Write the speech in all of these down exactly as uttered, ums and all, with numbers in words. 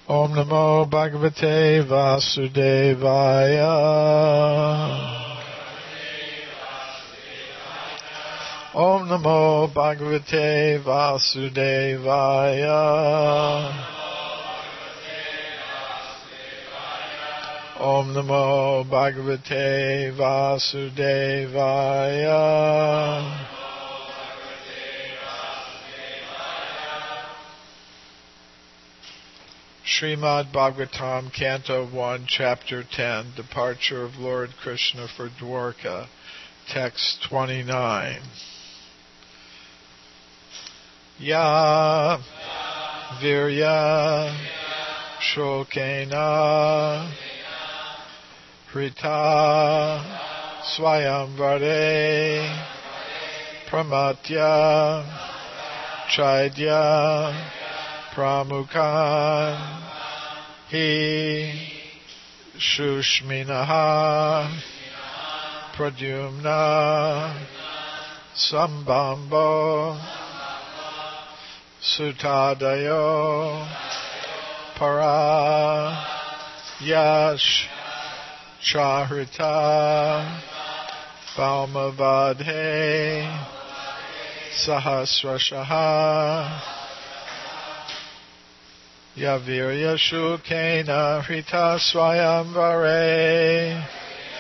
Om Namo Bhagavate Vasudevaya. Om Namo Bhagavate Vasudevaya. Om Namo Bhagavate Vasudevaya. Srimad Bhagavatam, Canto one, Chapter ten, Departure of Lord Krishna for Dwarka, Text twenty-nine. Ya Virya Shokena Hrita Swayamvare Pramatya Chaidya Pramukhan Hi Shushminaha Pradyumna Sambambo Sutadayo Para Yash Chahrita Baumavadhe Sahasrashaha Yavirya Shukena Hrita Swayamvare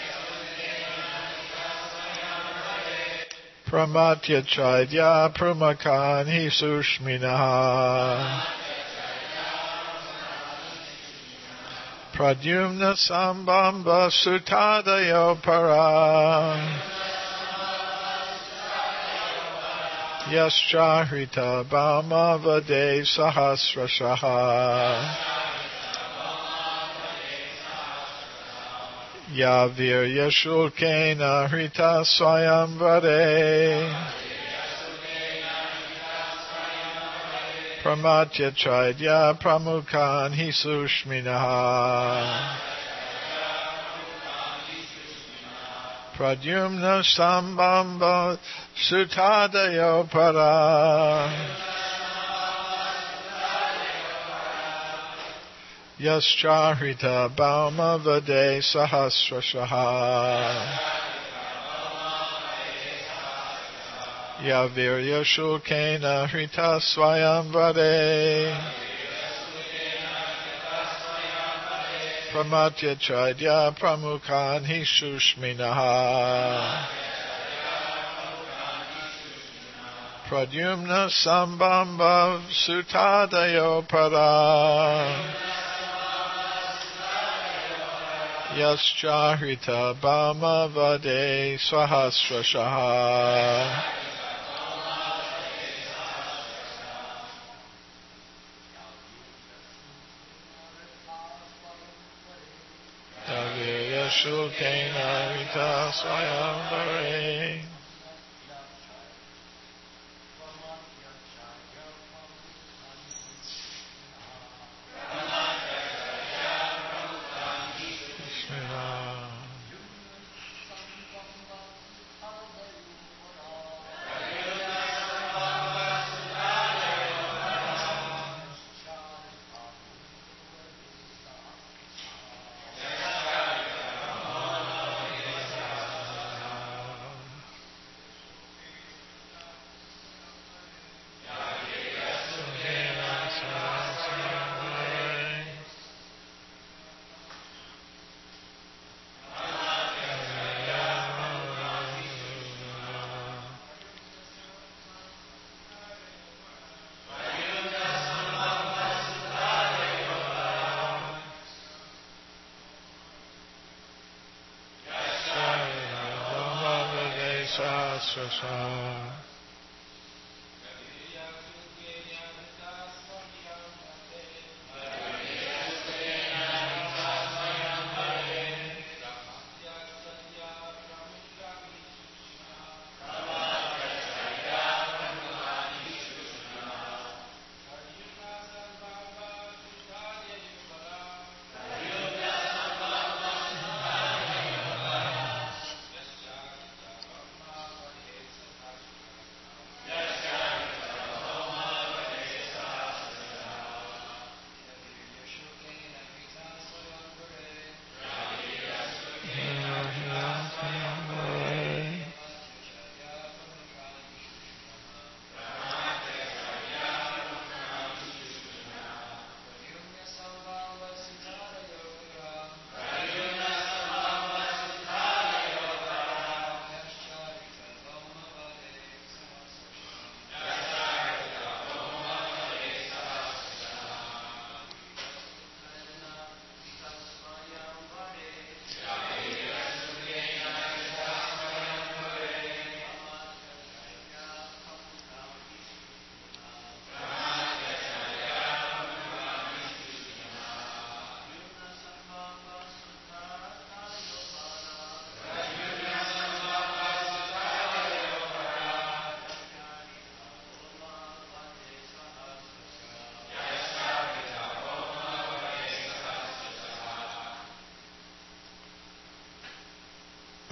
Pramatya Chaidya Pramakan Hi Sushminaha Pradyumna Sambamba Sutadayo Para Yascha Hrita Bama Vade Sahasrashaha Yavirya Shulkena Hrita Swayamvare Pramatya Chaidya Pramukhan Hi Sushminaha Pradyumna Sambamba Sutadayo Para Yascha Hrita Bauma Vade Sahasrashaha Yavirya Shulkena Hrita Swayamvare Pramatya Chaidya Pramukhan Hi Sushminaha Pradyumna Sambamba Sutadayo Para Yascha Hrita Bama Vade Sahasrashaha Yavirya Shulkena Hrita Swayamvare Sahasrashaha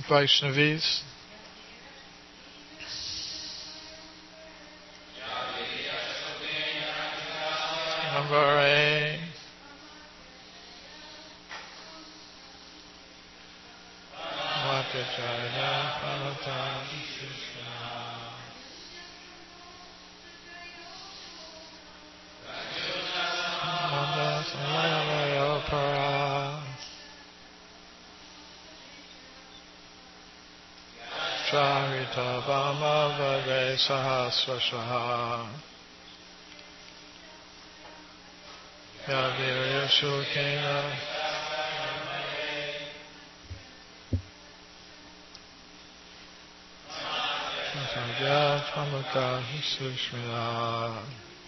Vaishnavis. Number eight. Vakachaya Pramata Krishna. Nanda Samaya Para. Charita Vama Vade Sahasrashaha. Yavirya Shukena. Sajya Chamaka Sushmina.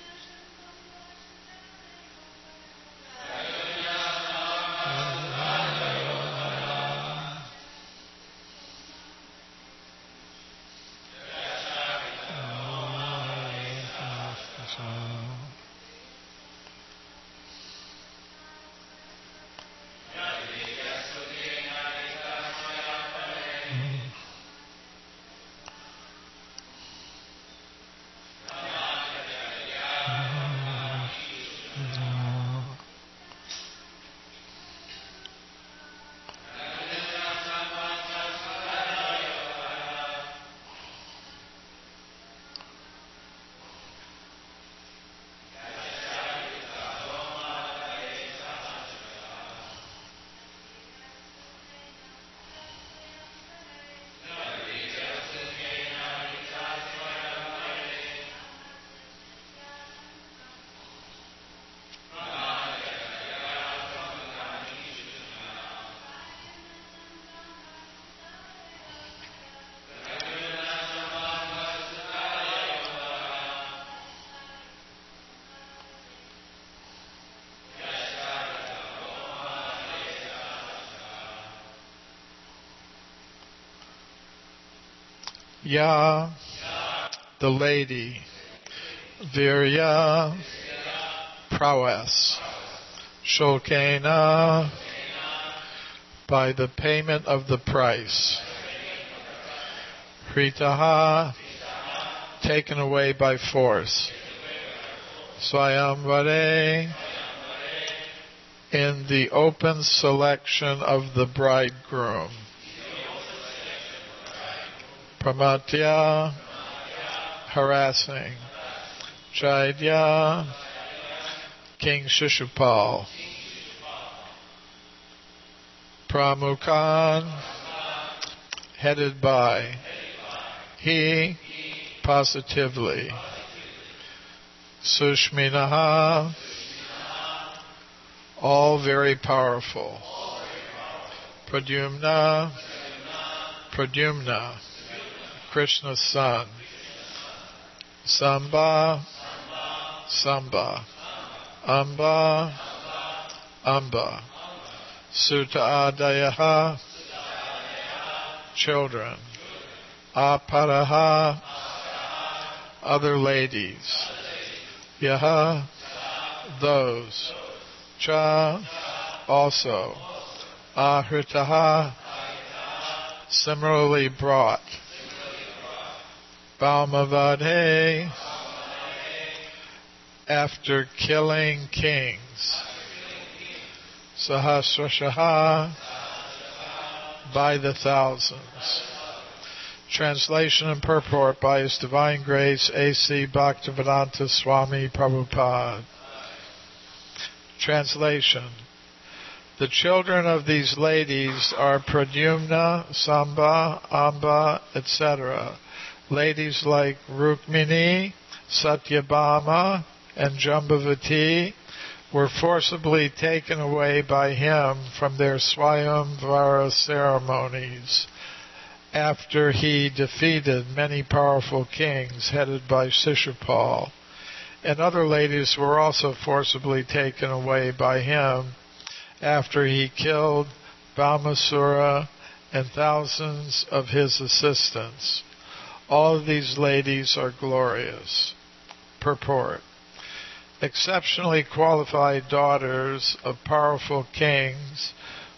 Ya, the lady. Virya, prowess. Shokena, by the payment of the price. Hritaha, taken away by force. Swayamvare, in the open selection of the bridegroom. Pramatya, harassing. Chaitya, King Shishupal. Pramukhan, headed by. He, positively. Sushminaha, all very powerful. Pradyumna, Pradyumna, Krishna's son. Samba, Samba. Amba, Amba. Suta Adayaha, children. Aparaha, other ladies. Yaha, those. Cha, also. Ahritaha, similarly brought. Balmavadhe, after killing kings. Sahasrashaha, by the thousands. Translation and purport by His Divine Grace A C Bhaktivedanta Swami Prabhupada. Translation. The children of these ladies are Pradyumna, Samba, Amba, et cetera. Ladies like Rukmini, Satyabhama, and Jambavati were forcibly taken away by him from their Swayamvara ceremonies after he defeated many powerful kings headed by Shishupal. And other ladies were also forcibly taken away by him after he killed Balmasura and thousands of his assistants. All of these ladies are glorious. Purport. Exceptionally qualified daughters of powerful kings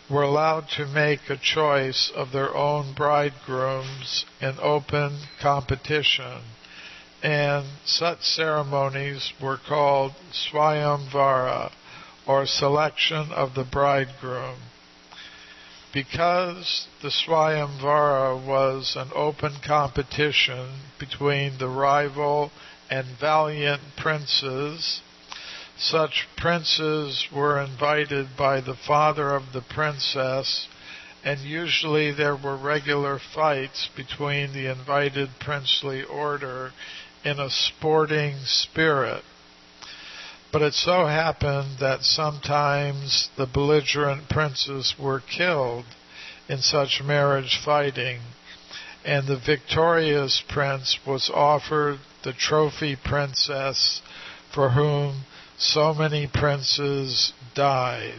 were allowed to make a choice of their own bridegrooms in open competition, and such ceremonies were called Swayamvara, or selection of the bridegroom. Because the Swayamvara was an open competition between the rival and valiant princes, such princes were invited by the father of the princess, and usually there were regular fights between the invited princely order in a sporting spirit. But it so happened that sometimes the belligerent princes were killed in such marriage fighting, and the victorious prince was offered the trophy princess for whom so many princes died.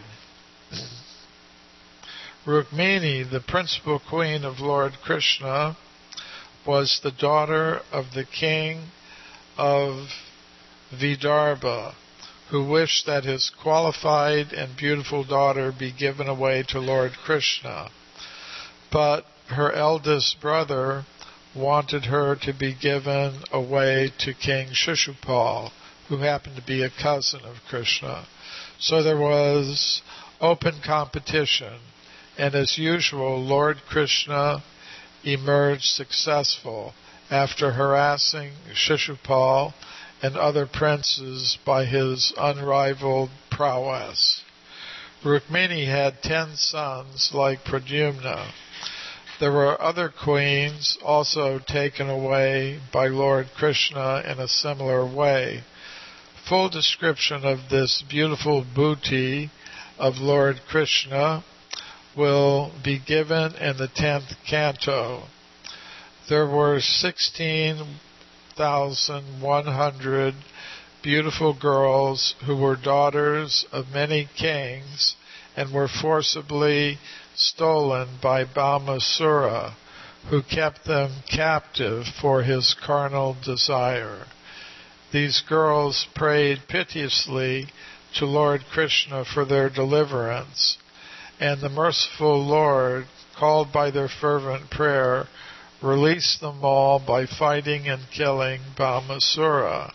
Rukmini, the principal queen of Lord Krishna, was the daughter of the king of Vidarbha, who wished that his qualified and beautiful daughter be given away to Lord Krishna. But her eldest brother wanted her to be given away to King Shishupal, who happened to be a cousin of Krishna. So there was open competition, and as usual, Lord Krishna emerged successful after harassing Shishupal and other princes by his unrivaled prowess. Rukmini had ten sons like Pradyumna. There were other queens also taken away by Lord Krishna in a similar way. Full description of this beautiful booty of Lord Krishna will be given in the tenth canto. There were sixteen thousand one hundred beautiful girls who were daughters of many kings and were forcibly stolen by Bhaumasura, who kept them captive for his carnal desire. These girls prayed piteously to Lord Krishna for their deliverance, and the merciful Lord, called by their fervent prayer, released them all by fighting and killing Bhaumasura.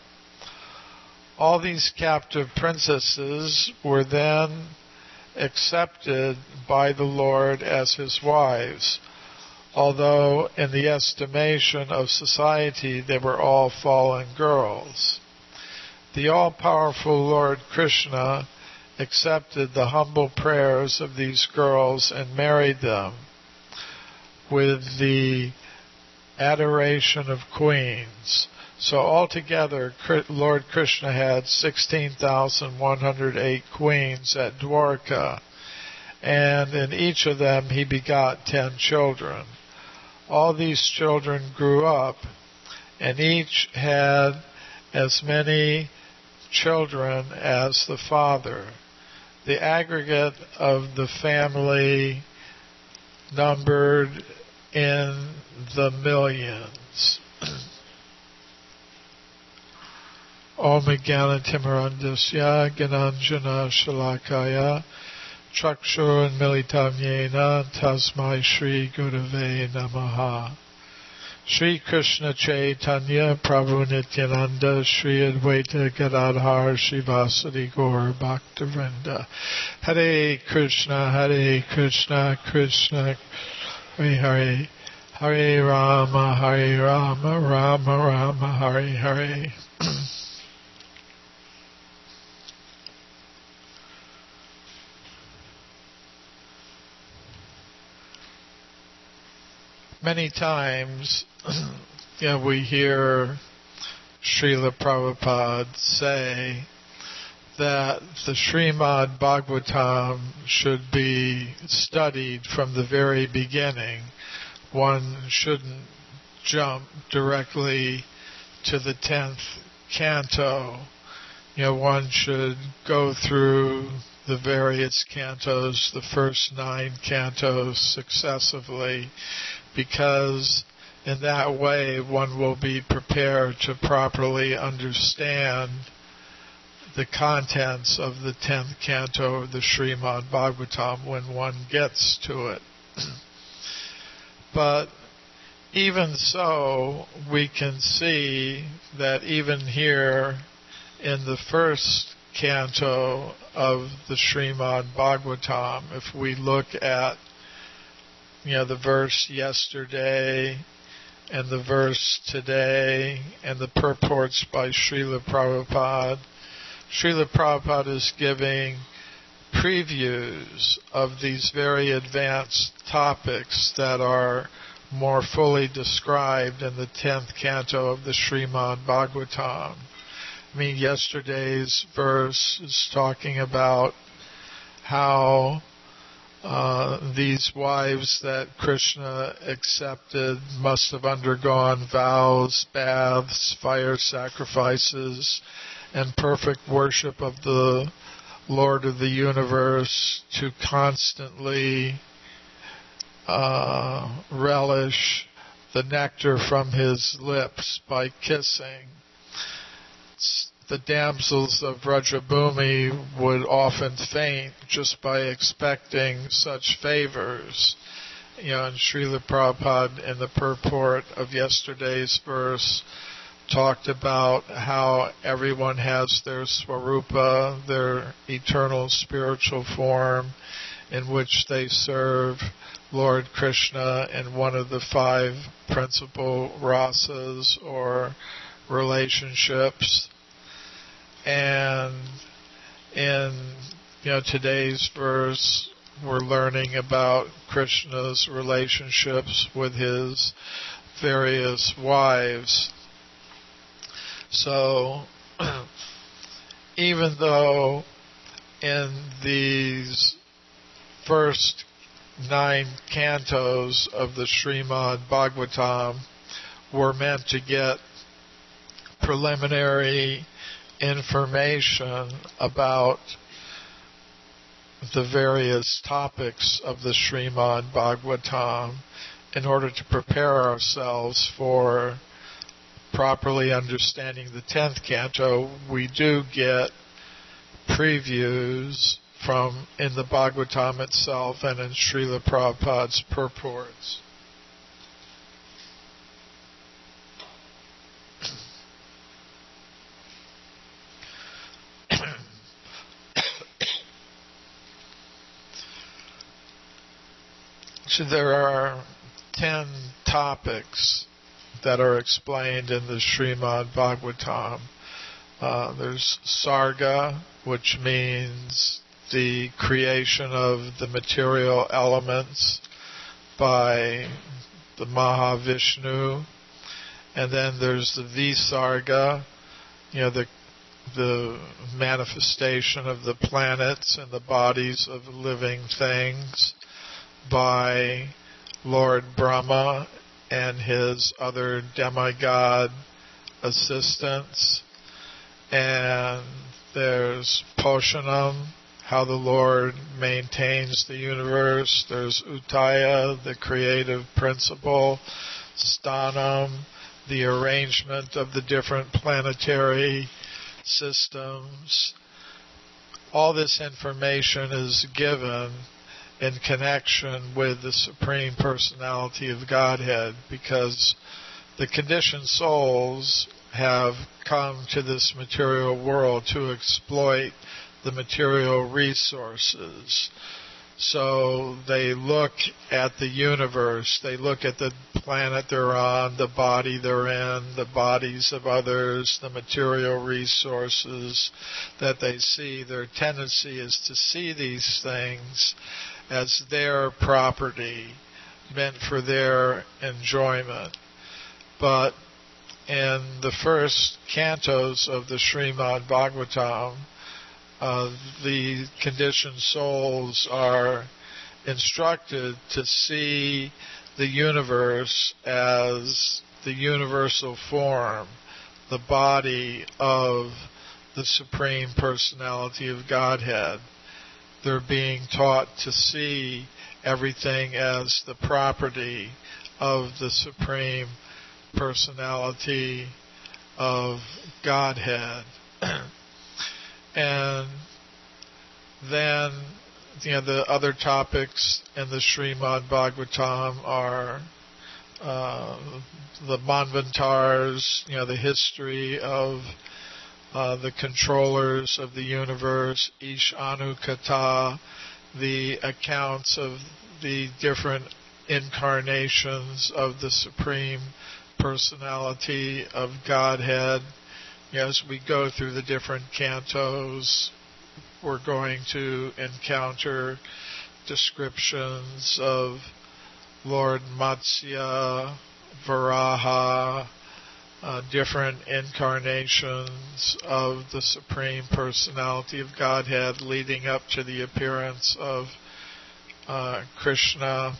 All these captive princesses were then accepted by the Lord as his wives, although in the estimation of society they were all fallen girls. The all-powerful Lord Krishna accepted the humble prayers of these girls and married them with the adoration of queens. So altogether, Lord Krishna had sixteen thousand one hundred eight queens at Dwarka, and in each of them he begot ten children. All these children grew up, and each had as many children as the father. The aggregate of the family numbered in the millions. Om Jnana-timirandasya Gyananjana Shalakaya Chakshur Militam Yena Tasmai Shri Gurave Namaha. Shri Krishna Chaitanya Prabhu Nityananda Shri Advaita Gadadhar Shivasadi Gaur Bhaktivinoda. Hare Krishna Hare Krishna Krishna Hare Hare Hare Rama Hare Rama Rama Rama Hare Hare. Many times you know, we hear Srila Prabhupada say that the Srimad Bhagavatam should be studied from the very beginning. One shouldn't jump directly to the tenth canto. You know, one should go through the various cantos, the first nine cantos successively, because in that way one will be prepared to properly understand the contents of the tenth canto of the Srimad Bhagavatam when one gets to it. But even so, we can see that even here in the first canto of the Srimad Bhagavatam, if we look at, you know, the verse yesterday and the verse today and the purports by Srila Prabhupada, Srila Prabhupada is giving previews of these very advanced topics that are more fully described in the tenth canto of the Srimad Bhagavatam. I mean, yesterday's verse is talking about how uh, these wives that Krishna accepted must have undergone vows, baths, fire sacrifices, and perfect worship of the Lord of the universe to constantly uh, relish the nectar from his lips by kissing. The damsels of Vrajabhumi would often faint just by expecting such favors. You know, and Srila Prabhupada in the purport of yesterday's verse talked about how everyone has their swarupa, their eternal spiritual form, in which they serve Lord Krishna in one of the five principal rasas or relationships. And in, you know, today's verse, we're learning about Krishna's relationships with his various wives. So, even though in these first nine cantos of the Srimad Bhagavatam we're meant to get preliminary information about the various topics of the Srimad Bhagavatam in order to prepare ourselves for properly understanding the tenth canto. We do get previews from in the Bhagavatam itself and in Srila Prabhupada's purports. So there are ten topics that are explained in the Srimad Bhagavatam. Uh, there's Sarga, which means the creation of the material elements by the Mahavishnu. And then there's the Visarga, you know, the the manifestation of the planets and the bodies of living things by Lord Brahma and his other demigod assistants. And there's Poshanam, how the Lord maintains the universe. There's Uttaya, the creative principle. Sthanam, the arrangement of the different planetary systems. All this information is given in connection with the Supreme Personality of Godhead, because the conditioned souls have come to this material world to exploit the material resources. So they look at the universe, they look at the planet they're on, the body they're in, the bodies of others, the material resources that they see. Their tendency is to see these things as their property, meant for their enjoyment. But in the first cantos of the Srimad Bhagavatam, uh, the conditioned souls are instructed to see the universe as the universal form, the body of the Supreme Personality of Godhead. They're being taught to see everything as the property of the Supreme Personality of Godhead. And then, you know, the other topics in the Srimad Bhagavatam are uh, the Manvantars, you know, the history of uh, the controllers of the universe, Ishanu Kata, the accounts of the different incarnations of the Supreme Personality of Godhead. You know, as we go through the different cantos, we're going to encounter descriptions of Lord Matsya, Varaha, uh, different incarnations of the Supreme Personality of Godhead leading up to the appearance of uh, Krishna.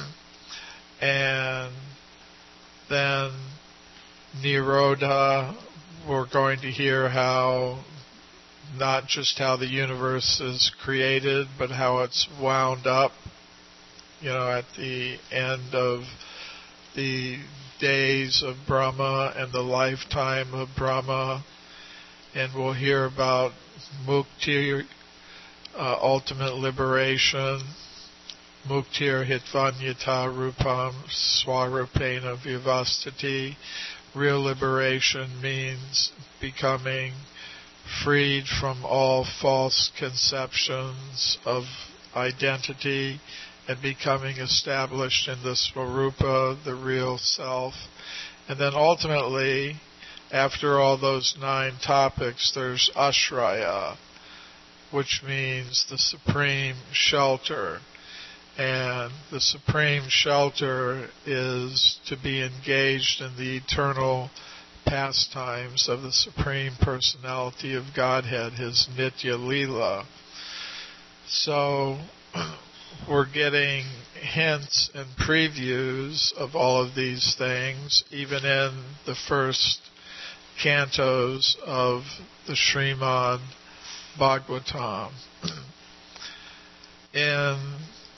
And then Nirodha, we're going to hear how, not just how the universe is created, but how it's wound up, you know, at the end of the days of Brahma and the lifetime of Brahma. And we'll hear about Mukti, uh, ultimate liberation, Muktir Hitvanyata Rupam Swarupena Vivastati. Real liberation means becoming freed from all false conceptions of identity and becoming established in the Swarupa, the real self. And then ultimately, after all those nine topics, there's Ashraya, which means the supreme shelter. And the supreme shelter is to be engaged in the eternal pastimes of the Supreme Personality of Godhead, His Nitya Leela. So we're getting hints and previews of all of these things, even in the first cantos of the Srimad Bhagavatam. In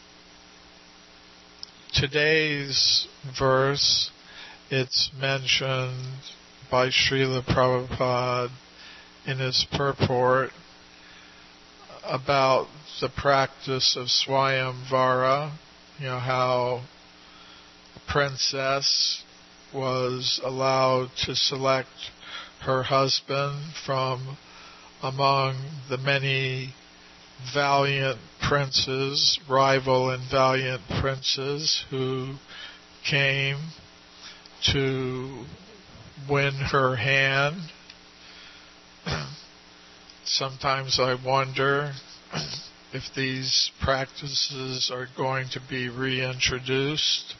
today's verse, it's mentioned by Srila Prabhupada in his purport about the practice of Swayamvara, you know, how a princess was allowed to select her husband from among the many valiant princes, rival and valiant princes who came to win her hand. Sometimes I wonder if these practices are going to be reintroduced.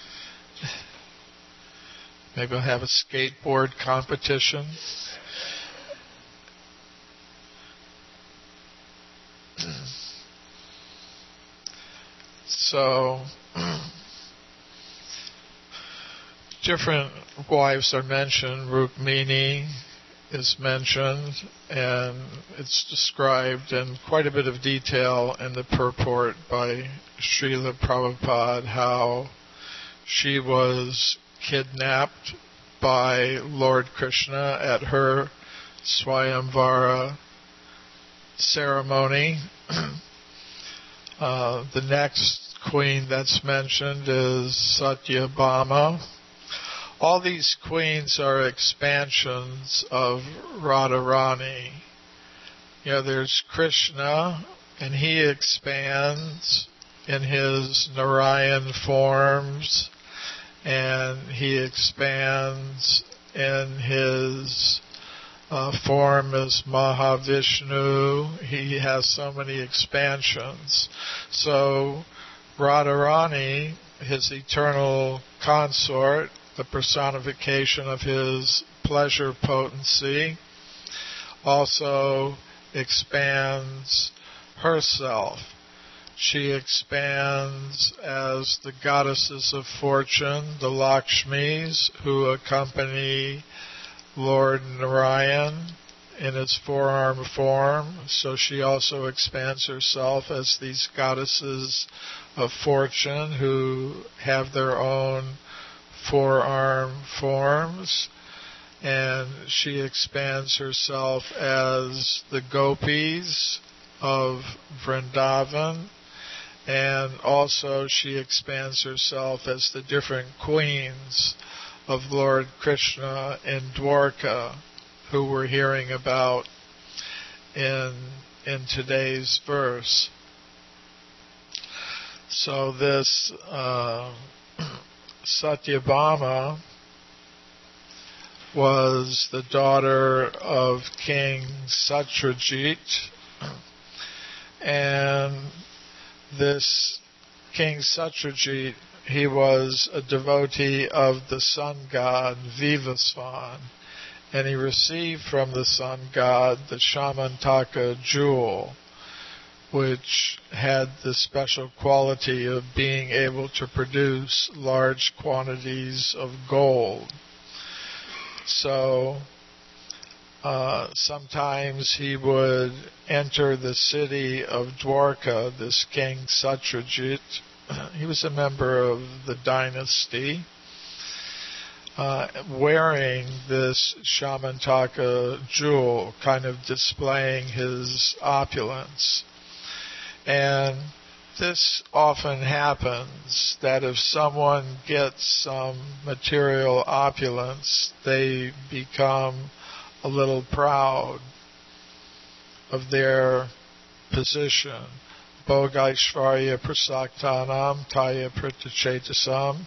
Maybe I'll have a skateboard competition. So, different wives are mentioned. Rukmini is mentioned, and it's described in quite a bit of detail in the purport by Srila Prabhupada how she was kidnapped by Lord Krishna at her Swayamvara ceremony. uh, the next queen that's mentioned is Satyabhama. All these queens are expansions of Radharani. You know, there's Krishna, and he expands in his Narayan forms, and he expands in his uh, form as Mahavishnu. He has so many expansions. So Radharani, his eternal consort, the personification of his pleasure potency, also expands herself. She expands as the goddesses of fortune, the Lakshmis, who accompany Lord Narayan in his forearm form. So she also expands herself as these goddesses of fortune who have their own forearm forms. and she expands herself as the gopis of Vrindavan, and also she expands herself as the different queens of Lord Krishna in Dwarka, who we're hearing about in in today's verse. So this uh, Satyabhama was the daughter of King Satyajit, and this King Satyajit, he was a devotee of the sun god Vivasvan, and he received from the sun god the Shamantaka jewel, which had the special quality of being able to produce large quantities of gold. So uh, sometimes he would enter the city of Dwarka, this King Satyajit. He was a member of the dynasty, uh, wearing this Shamantaka jewel, kind of displaying his opulence. And this often happens, that if someone gets some material opulence, they become a little proud of their position. Bhogaishvarya prasaktanam taya pratachetasam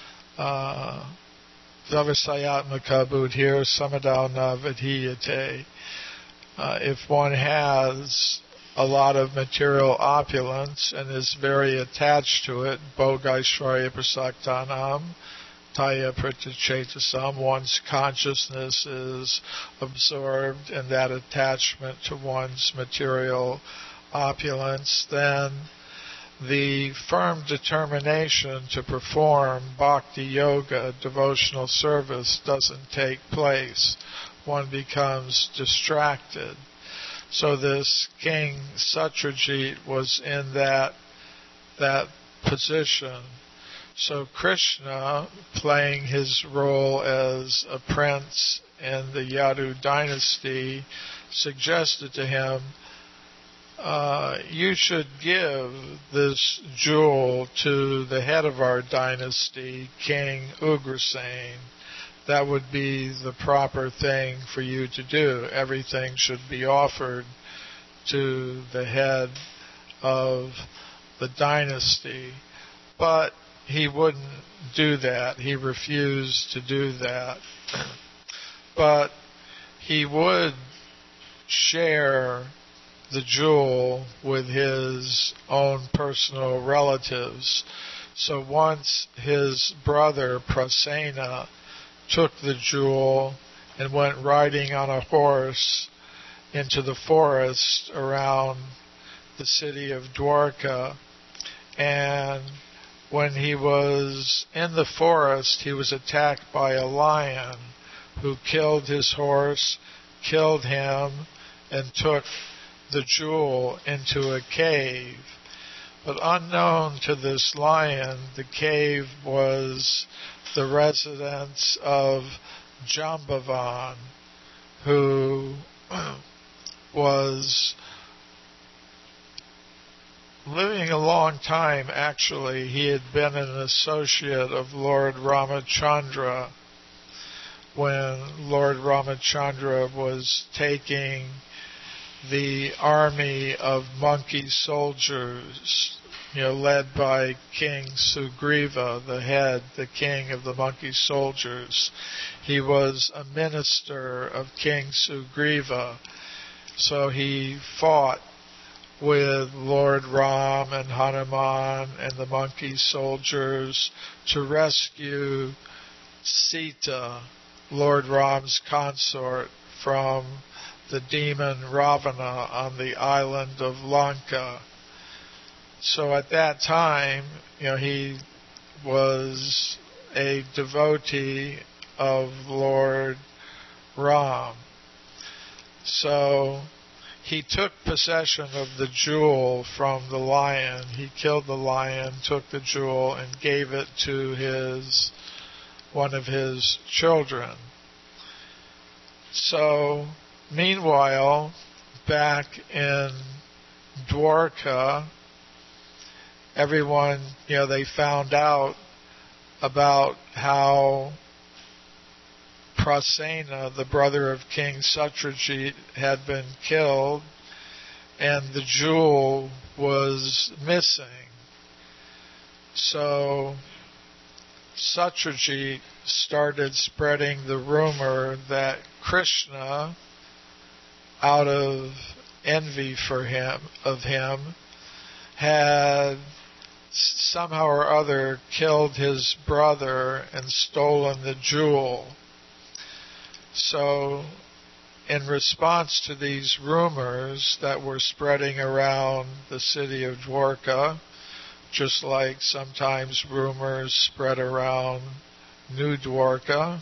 Vyavasayatmaka buddhir samadao na vidhiyate. If one has a lot of material opulence and is very attached to it, Bhogaishvarya prasaktanam taya pratachetasam, one's consciousness is absorbed in that attachment to one's material opulence, then the firm determination to perform bhakti yoga, devotional service, doesn't take place. One becomes distracted. So this King Satyajit was in that that position. So Krishna, playing his role as a prince in the Yadu dynasty, suggested to him, uh, you should give this jewel to the head of our dynasty, King Ugrasen. That would be the proper thing for you to do. Everything should be offered to the head of the dynasty. But he wouldn't do that. He refused to do that. But he would share the jewel with his own personal relatives. So once his brother Prasena took the jewel and went riding on a horse into the forest around the city of Dwarka, and when he was in the forest, he was attacked by a lion who killed his horse, killed him, and took the jewel into a cave. But unknown to this lion, the cave was the residence of Jambavan, who was living a long time. Actually, he had been an associate of Lord Ramachandra when Lord Ramachandra was taking the army of monkey soldiers, you know, led by King Sugriva, the head, the king of the monkey soldiers. He was a minister of King Sugriva, so he fought with Lord Ram and Hanuman and the monkey soldiers to rescue Sita, Lord Ram's consort, from the demon Ravana on the island of Lanka. So at that time, you know, he was a devotee of Lord Ram. So he took possession of the jewel from the lion. He killed the lion, took the jewel, and gave it to his one of his children. So, meanwhile, back in Dwarka, everyone, you know, they found out about how Prasena, the brother of King Satyajit, had been killed, and the jewel was missing. So Satyajit started spreading the rumor that Krishna, out of envy for him, of him, had somehow or other killed his brother and stolen the jewel. So, in response to these rumors that were spreading around the city of Dwarka, just like sometimes rumors spread around New Dwarka,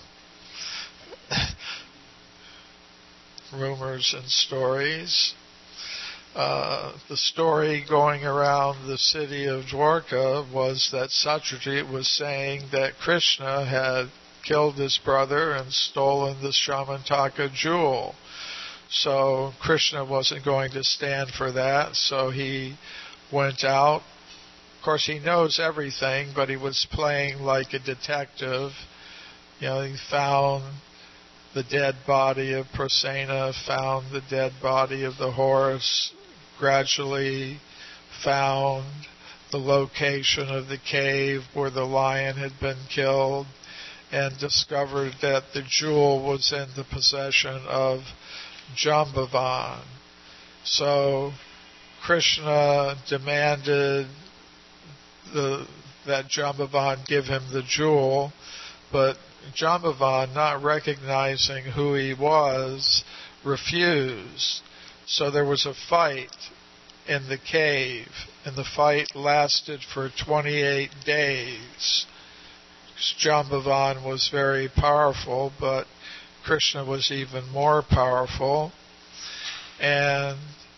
rumors and stories. Uh, the story going around the city of Dwarka was that Satyajit was saying that Krishna had killed his brother and stolen the Shamantaka jewel. So Krishna wasn't going to stand for that, so he went out. Of course, he knows everything, but he was playing like a detective. You know, he found the dead body of Prasena, found the dead body of the horse, gradually found the location of the cave where the lion had been killed, and discovered that the jewel was in the possession of Jambavan. So Krishna demanded the, that Jambavan give him the jewel, but Jambavan, not recognizing who he was, refused. So there was a fight in the cave, and the fight lasted for twenty-eight days. Jambavan was very powerful, but Krishna was even more powerful. And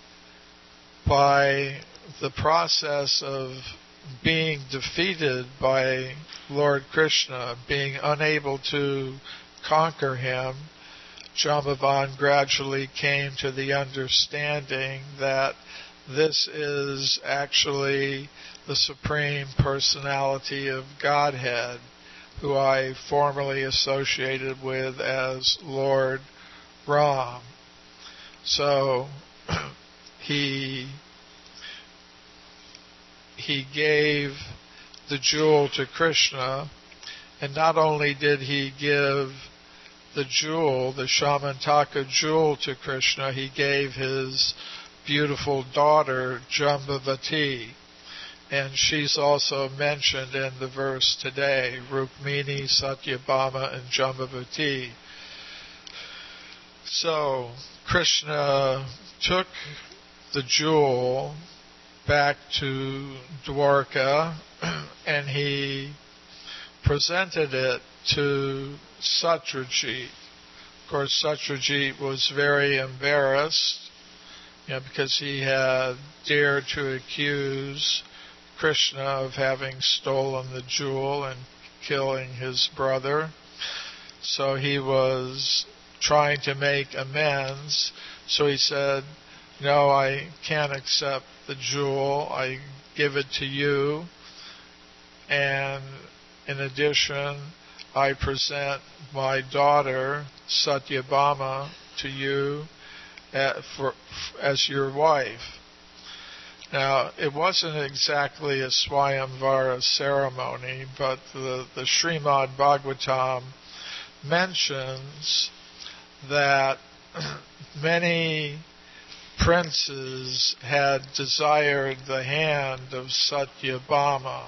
by the process of being defeated by Lord Krishna, being unable to conquer him, Jambavan gradually came to the understanding that this is actually the Supreme Personality of Godhead, who I formerly associated with as Lord Ram. So he he gave the jewel to Krishna, and not only did he give the jewel, the Shamantaka jewel, to Krishna, he gave his beautiful daughter Jambavati, and she's also mentioned in the verse today, Rukmini, Satyabhama, and Jambavati. So Krishna took the jewel back to Dwarka, and he presented it to Satyajit. Of course, Satyajit was very embarrassed, you know, because he had dared to accuse Krishna of having stolen the jewel and killing his brother. So he was trying to make amends. So he said, "No, I can't accept the jewel. I give it to you. And in addition, I present my daughter, Satyabhama, to you at, for, as your wife." Now, it wasn't exactly a Swayamvara ceremony, but the, the Srimad Bhagavatam mentions that many princes had desired the hand of Satyabhama.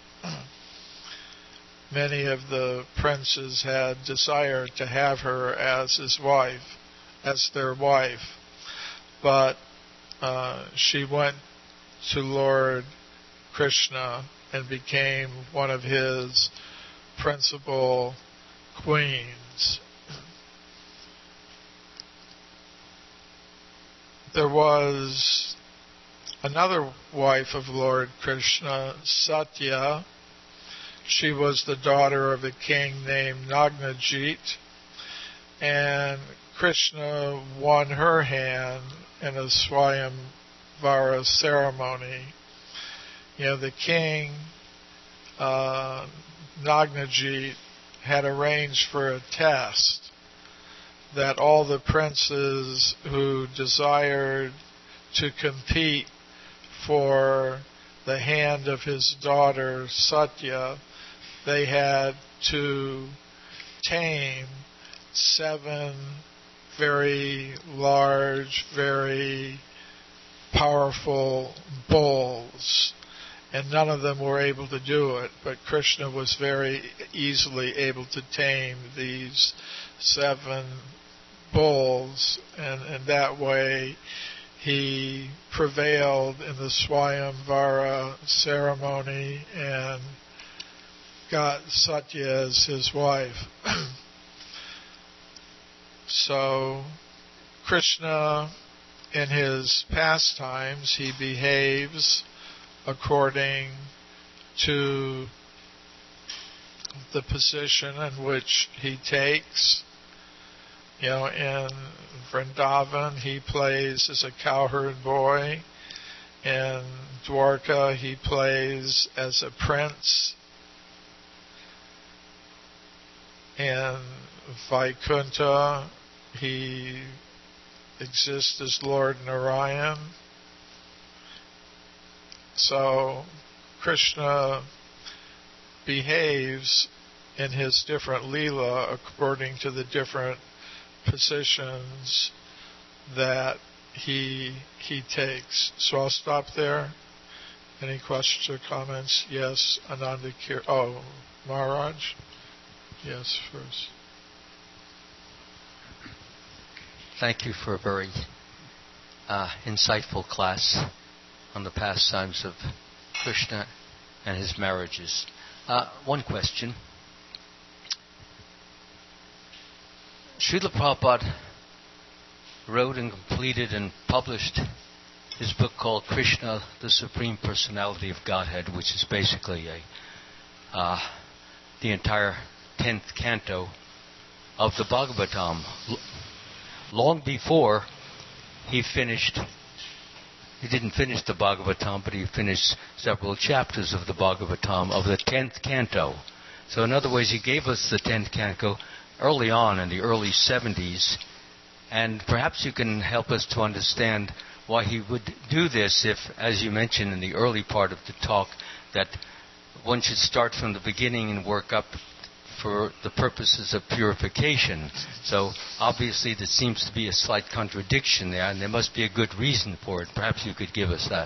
Many of the princes had desired to have her as his wife, as their wife. But uh, she went to Lord Krishna and became one of his principal queens. There was another wife of Lord Krishna, Satya. She was the daughter of a king named Nagnajit, and Krishna won her hand in a Swayamvara ceremony. You know, the king, uh, Nagnajit, had arranged for a test that all the princes who desired to compete for the hand of his daughter Satya, they had to tame seven very large, very powerful bulls, and none of them were able to do it, but Krishna was very easily able to tame these seven bulls, and in that way he prevailed in the Swayamvara ceremony and got Satya as his wife. So Krishna, in his pastimes, he behaves according to the position in which he takes. You know, in Vrindavan, he plays as a cowherd boy. In Dwarka, he plays as a prince. In Vaikuntha, he exists as Lord Narayan. So Krishna behaves in his different Leela according to the different positions that he he takes. So I'll stop there. Any questions or comments? Yes, Ananda Kir. Oh, Maharaj? Yes, first. Thank you for a very uh, insightful class on the pastimes of Krishna and his marriages. Uh, one question. Srila Prabhupada wrote and completed and published his book called Krishna, the Supreme Personality of Godhead, which is basically a uh, the entire tenth canto of the Bhagavatam. L- long before he finished, he didn't finish the Bhagavatam, but he finished several chapters of the Bhagavatam of the tenth canto. So in other words, he gave us the tenth canto early on in the early seventies, and perhaps you can help us to understand why he would do this if, as you mentioned in the early part of the talk, that one should start from the beginning and work up for the purposes of purification. So obviously there seems to be a slight contradiction there, and there must be a good reason for it. Perhaps you could give us that.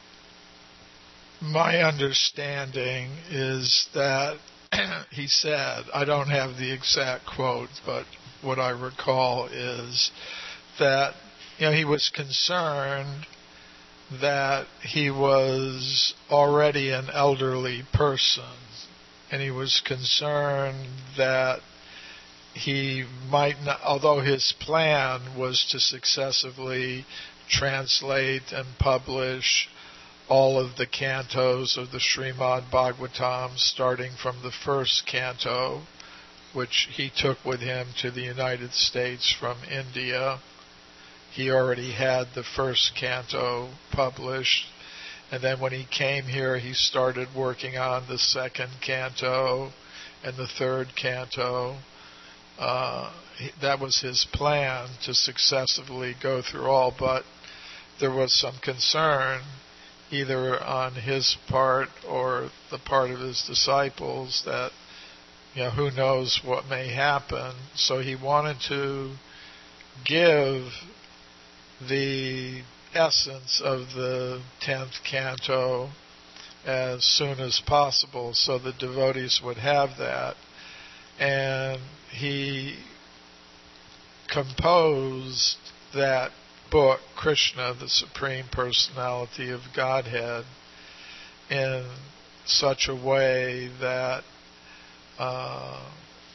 My understanding is that he said, I don't have the exact quote, but what I recall is that, you know, he was concerned that he was already an elderly person, and he was concerned that he might not, although his plan was to successively translate and publish all of the cantos of the Srimad Bhagavatam, starting from the first canto, which he took with him to the United States from India. He already had the first canto published, and then when he came here, he started working on the second canto and the third canto. Uh, that was his plan, to successively go through all, but there was some concern, either on his part or the part of his disciples, that, you know, who knows what may happen. So he wanted to give the essence of the tenth canto as soon as possible so the devotees would have that. And he composed that book, Krishna, the Supreme Personality of Godhead, in such a way that uh,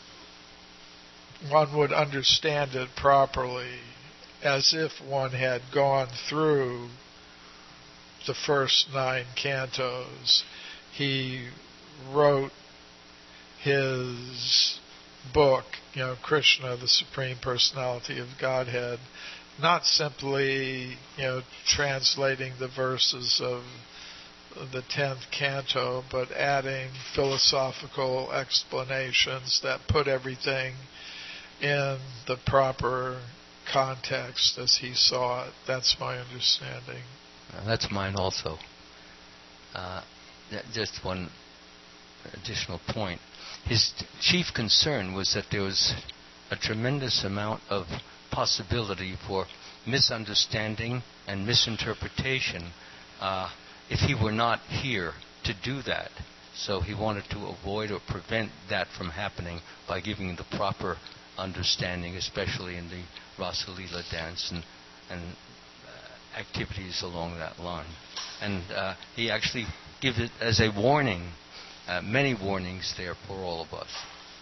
one would understand it properly, as if one had gone through the first nine cantos. He wrote his book, you know, Krishna, the Supreme Personality of Godhead, not simply, you know, translating the verses of the tenth canto, but adding philosophical explanations that put everything in the proper context as he saw it. That's my understanding. Uh, that's mine also. Uh, just one additional point. His t- chief concern was that there was a tremendous amount of possibility for misunderstanding and misinterpretation uh, if he were not here to do that. So he wanted to avoid or prevent that from happening by giving the proper understanding, especially in the Rasa Leela dance and, and uh, activities along that line. And uh, he actually gives it as a warning, uh, many warnings there for all of us.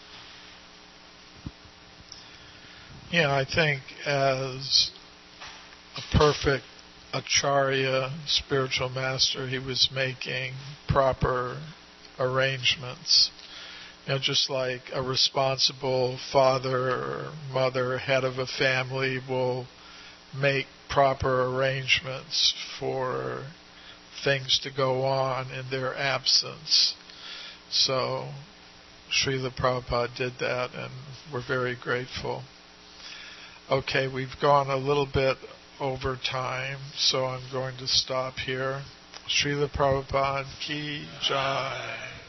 Yeah, I think as a perfect Acharya, spiritual master, he was making proper arrangements. You know, just like a responsible father or mother, head of a family, will make proper arrangements for things to go on in their absence. So Srila Prabhupada did that, and we're very grateful. Okay, we've gone a little bit over time, so I'm going to stop here. Srila Prabhupada ki jai.